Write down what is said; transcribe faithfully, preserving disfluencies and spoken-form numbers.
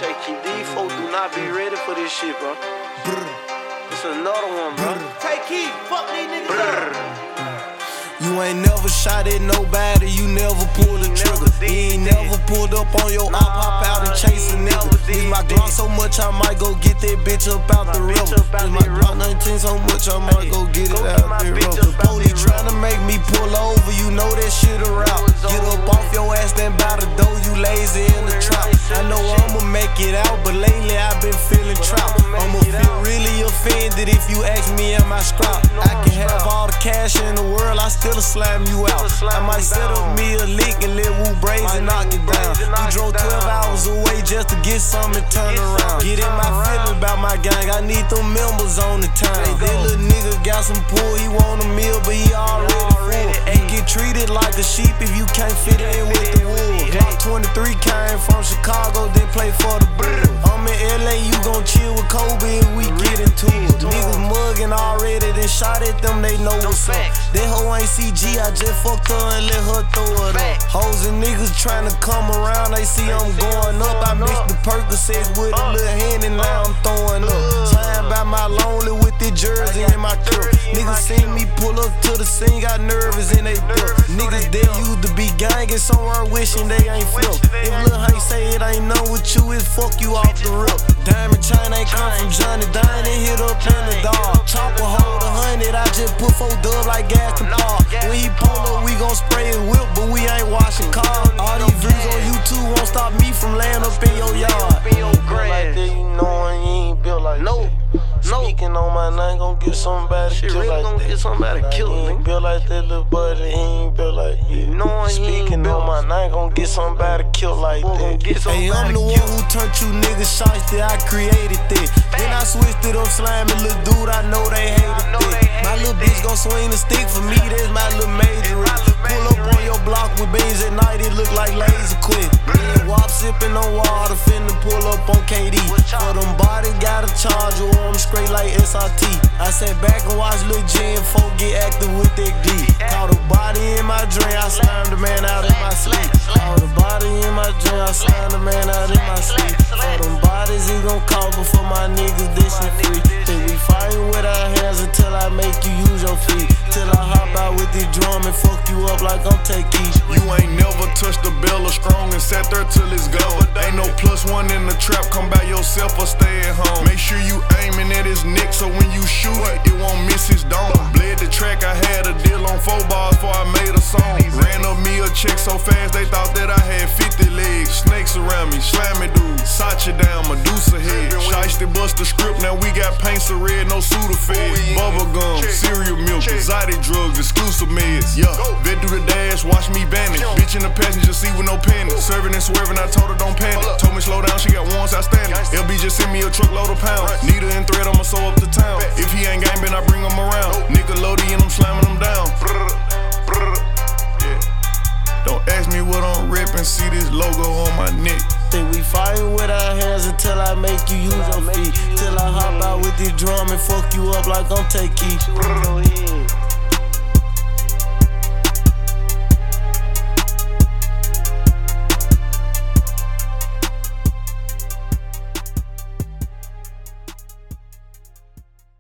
Take Keith, these folks do not be ready for this shit, bro. It's another one, bro. Take Keith, fuck these niggas up. You ain't never shot at nobody, you never pulled the trigger. You ain't never pulled up on your op, hop out and chase a nigga. This my Glock so much I might go get that bitch up out the river. This my Glock nineteen so much I might go get it out the river. Police tryna make me pull over, you know that shit a route. Get up off your ass, then by the door, you lazy in the trap. I know I'ma make it out, but lately I've been feeling trapped. I'ma feel really offended if you ask me am I scrapped. I can have all the cash in the world, I still slam you out. I might set up me a lick and let Wu Braze and knock it down. You drove twelve hours away just to get something to turn around. Get in my feelings about my gang, I need them members on the town. That little nigga got some pull, he want a meal, but he already full. You get treated like a sheep if you can't fit in with the wolves. Glock twenty-three came from Chicago, then play for the Bulls. I'm in L A, you gon' chill with Kobe and we get into it. Niggas mugging already, then shot at them, they know what's up. That hoe ain't C G, I just fucked her and let her throw it up. Hoes and niggas tryna come around, they see I'm going up. I mixed the Percocets with a little hand and now I'm throwing up. Signed by my lonely with the jersey in my cup. Niggas seen me pull up to the scene, got nervous and they duck. Niggas there used to be gangin' somewhere wishing they ain't flipped. If Lil Hank say it ain't none with you, it's fuck you off the rip. Diamond chain ain't come from Johnny Dine and hit up in the dog. Chopper hold a hundred, I just put four dub like gas and Paul. When he pull up, we gon' spray his whip, but we ain't washing cars. All these views on YouTube won't stop me from laying up in your yard. Built like that, you know, and you ain't built like no. No. Speaking on my name, gon' get somebody shit killed really like gon' that. get somebody Like, killed, he ain't nigga. built like that little buddy, he ain't built like you. You know he ain't Speaking built. on my name, gon' get somebody killed like Boy, gon' that. get Hey, I'm somebody the one killed. who turned you niggas shiesty, I created that. Then I switched it up, slamming little dude, I know they hated that. My little bitch gon' swing the stick for me, that's my little major. Pull up on your block with beans at night, it look like laser quick. Then wop sipping on water, finna pull up on K D. For them bodies, got a charger, or I'm straight like S R T. I sat back and watched Lil J and folk get active with that D. Caught a body in my dream, I slammed the man out in my sleep. Caught a body in my dream, I slammed the man out in my sleep. For them bodies, he gon' call before my niggas, this shit free. Think we fightin' with our hands until I make you use your feet. Till I hop out with this drum and fuck you up like I'm Take Keith. You ain't never touched the bell strong and sat there till it's gone. Ain't no plus one in the trap, come by yourself or stay at home. Make sure you aiming at his neck so when you shoot it, it won't miss his dome. Bled the track, I had a deal on four bars before I made a song. Ran up me a check so fast they thought that I had fifty legs. Snakes around me, slammy dude, Sacha down, Medusa head. Shiesty bust the script, now we got paint so red, no Sudafed. Bubble gum, cereal milk, exotic drugs, exclusive meds. Yeah, vet do the dash, watch me vanish. Bitch in the passenger seat with no panic. Serving and swerving, I told her don't panic. Told me slow down, she got warrants outstanding. L B just sent me a truckload of pounds. Needle and thread, I'ma sew up the town. If he ain't gang, then I bring him around. Nickelodeon, I'm slamming him down. Yeah. Don't ask me what I'm reppin', see this logo on my neck. Think we fightin' with our hands until I make you use your feet. Till I hop out with this drum and fuck you up like I'm Take Keith.